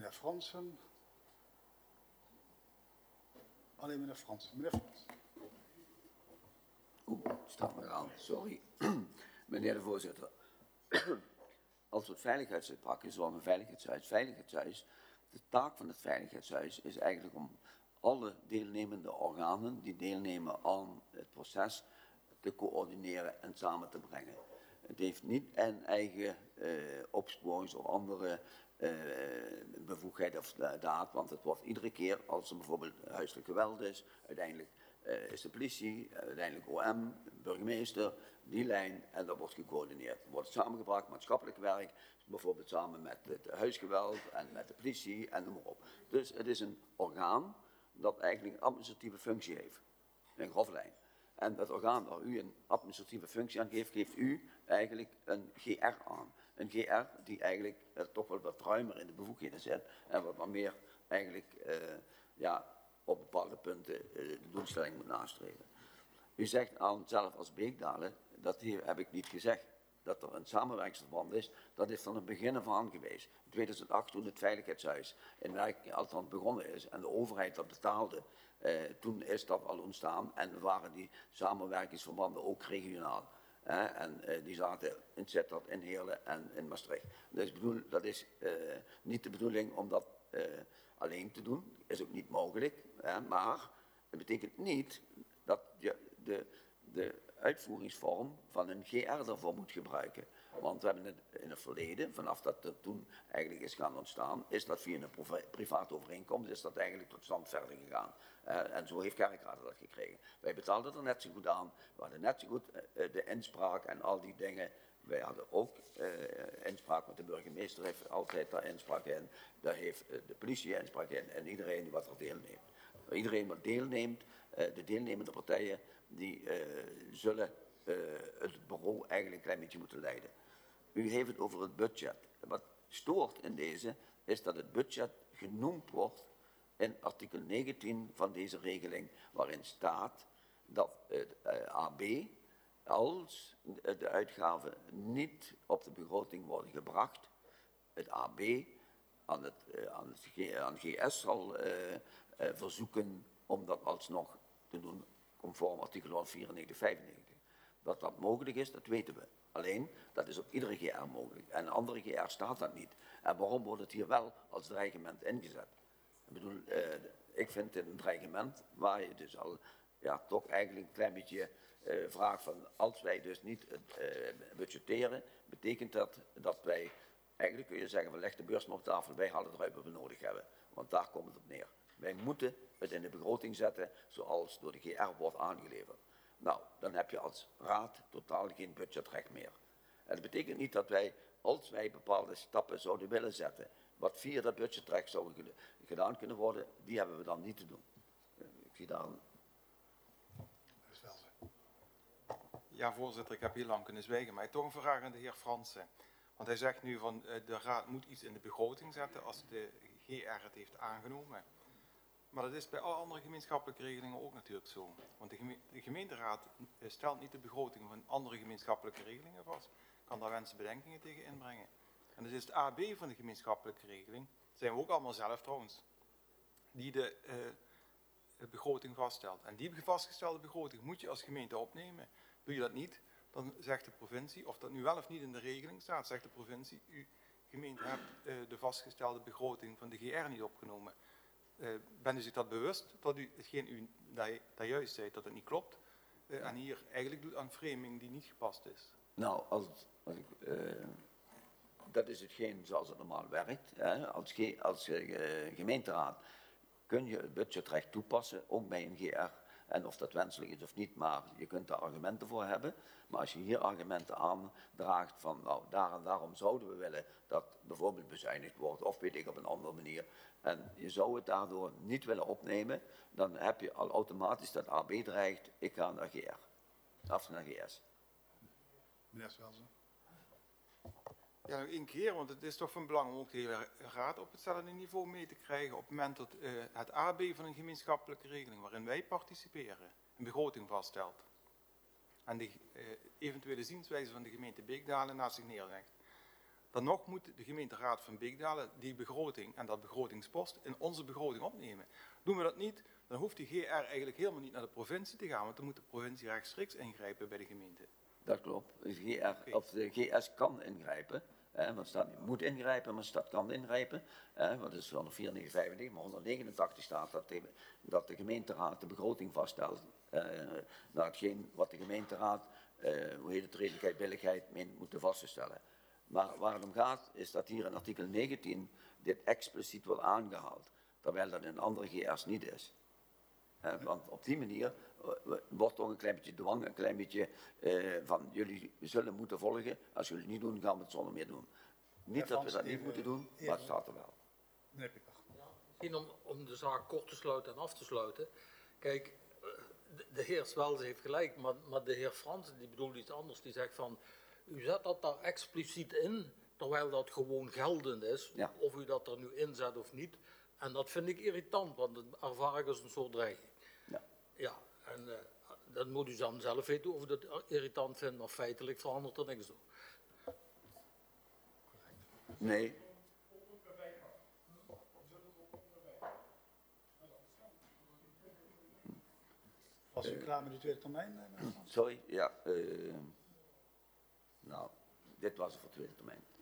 meneer Fransen. Alleen meneer Fransen. Meneer Fransen. Het staat me aan, sorry. Meneer de voorzitter. Als we het veiligheidshuis pakken, zoals een veiligheidshuis, de taak van het veiligheidshuis is eigenlijk om alle deelnemende organen die deelnemen aan het proces te coördineren en samen te brengen. Het heeft niet een eigen opsporings- of andere bevoegdheid of daad, want het wordt iedere keer als er bijvoorbeeld huiselijk geweld is, uiteindelijk is de politie, uiteindelijk OM, burgemeester, die lijn en dat wordt gecoördineerd. Er wordt samengebracht, maatschappelijk werk, bijvoorbeeld samen met het huisgeweld en met de politie en noem maar op. Dus het is een orgaan dat eigenlijk een administratieve functie heeft, in grove lijn. En het orgaan waar u een administratieve functie aan geeft, geeft u eigenlijk een GR aan. Een GR die eigenlijk toch wel wat ruimer in de bevoegdheden zit en wat meer eigenlijk op bepaalde punten de doelstelling moet nastreven. U zegt aan zelf als Beekdalen, dat hier heb ik niet gezegd, dat er een samenwerkingsverband is. Dat is van het begin af aan geweest. In 2008 toen het veiligheidshuis in werking althans begonnen is en de overheid dat betaalde, toen is dat al ontstaan en waren die samenwerkingsverbanden ook regionaal. En die zaten in Sittard, in Heerlen en in Maastricht. Dus dat is niet de bedoeling om dat alleen te doen. Is ook niet mogelijk. Maar het betekent niet dat je de uitvoeringsvorm van een GR daarvoor moet gebruiken. Want we hebben het in het verleden, vanaf dat het toen eigenlijk is gaan ontstaan, is dat via een private overeenkomst, is dat eigenlijk tot stand verder gegaan. En zo heeft Kerkrade dat gekregen. Wij betaalden er net zo goed aan, we hadden net zo goed de inspraak en al die dingen. Wij hadden ook inspraak, met de burgemeester heeft altijd daar inspraak in, daar heeft de politie inspraak in en iedereen die wat er deelneemt. Iedereen wat deelneemt, de deelnemende partijen, die zullen het bureau eigenlijk een klein beetje moeten leiden. U heeft het over het budget. Wat stoort in deze is dat het budget genoemd wordt in artikel 19 van deze regeling, waarin staat dat het AB, als de uitgaven niet op de begroting worden gebracht, het AB aan GS zal verzoeken om dat alsnog te doen conform artikel 194, 95. Dat dat mogelijk is, dat weten we. Alleen, dat is op iedere GR mogelijk. En een andere GR staat dat niet. En waarom wordt het hier wel als dreigement ingezet? Ik bedoel, ik vind het een dreigement waar je dus al toch eigenlijk een klein beetje vraagt van, als wij dus niet budgetteren, betekent dat wij, eigenlijk kun je zeggen, van leg de beurs maar op tafel, wij halen eruit wat we nodig hebben. Want daar komt het op neer. Wij moeten het in de begroting zetten zoals door de GR wordt aangeleverd. Nou, dan heb je als raad totaal geen budgetrecht meer. En dat betekent niet dat wij, als wij bepaalde stappen zouden willen zetten, wat via dat budgetrecht zou gedaan kunnen worden, die hebben we dan niet te doen. Ik zie daar een... Dat is wel zo. Ja, voorzitter, ik heb heel lang kunnen zwijgen, maar toch een vraag aan de heer Fransen. Want hij zegt nu van de raad moet iets in de begroting zetten als de GR het heeft aangenomen. Maar dat is bij alle andere gemeenschappelijke regelingen ook natuurlijk zo. Want de gemeenteraad stelt niet de begroting van andere gemeenschappelijke regelingen vast. Kan daar wensen bedenkingen tegen inbrengen. En dus is het AB van de gemeenschappelijke regeling, zijn we ook allemaal zelf trouwens, die de begroting vaststelt. En die vastgestelde begroting moet je als gemeente opnemen. Doe je dat niet, dan zegt de provincie, of dat nu wel of niet in de regeling staat, zegt de provincie, uw gemeente hebt de vastgestelde begroting van de GR niet opgenomen. Ben u zich dat bewust, dat u hetgeen u daar juist zei, dat het niet klopt, en hier eigenlijk doet aan framing die niet gepast is? Nou, dat is hetgeen zoals het normaal werkt. Hè. Als gemeenteraad kun je het budgetrecht toepassen, ook bij een GR. En of dat wenselijk is of niet, maar je kunt daar argumenten voor hebben. Maar als je hier argumenten aandraagt van, nou, daar en daarom zouden we willen dat bijvoorbeeld bezuinigd wordt, of weet ik op een andere manier, en je zou het daardoor niet willen opnemen, dan heb je al automatisch dat AB dreigt, ik ga naar GR. Of naar GS. Meneer Swelsen. Ja, nog één keer, want het is toch van belang om ook de hele raad op hetzelfde niveau mee te krijgen op het moment dat het AB van een gemeenschappelijke regeling waarin wij participeren een begroting vaststelt en de eventuele zienswijze van de gemeente Beekdalen naast zich neerlegt. Dan nog moet de gemeenteraad van Beekdalen die begroting en dat begrotingspost in onze begroting opnemen. Doen we dat niet, dan hoeft die GR eigenlijk helemaal niet naar de provincie te gaan, want dan moet de provincie rechtstreeks ingrijpen bij de gemeente. Dat klopt. De GS kan ingrijpen. Want de stad moet ingrijpen, maar de stad kan ingrijpen. Want het is wel nog 495, maar 189 staat dat de gemeenteraad de begroting vaststelt. Naar hetgeen wat de gemeenteraad, redelijkheid, billigheid, meent moeten vaststellen. Maar waar het om gaat, is dat hier in artikel 19 dit expliciet wordt aangehaald. Terwijl dat in andere GR's niet is. Want op die manier wordt toch een klein beetje dwang, een klein beetje van jullie zullen moeten volgen. Als jullie het niet doen, gaan we het zonder meer doen. Niet dat we dat niet moeten doen, maar het staat er wel. Meneer Pippach. Misschien om de zaak kort te sluiten en af te sluiten. Kijk, de heer Swels heeft gelijk, maar de heer Frans, die bedoelt iets anders. Die zegt van, u zet dat daar expliciet in, terwijl dat gewoon geldend is. Ja. Of u dat er nu inzet of niet. En dat vind ik irritant, want dat ervaar ik als een soort dreiging. Ja. Ja, en dat moet u dan zelf weten of u dat irritant vindt, maar feitelijk verandert er niks door. Nee. Was u klaar met de tweede termijn, meneer Frans? Sorry, ja. Nou, dit was het voor tweede termijn.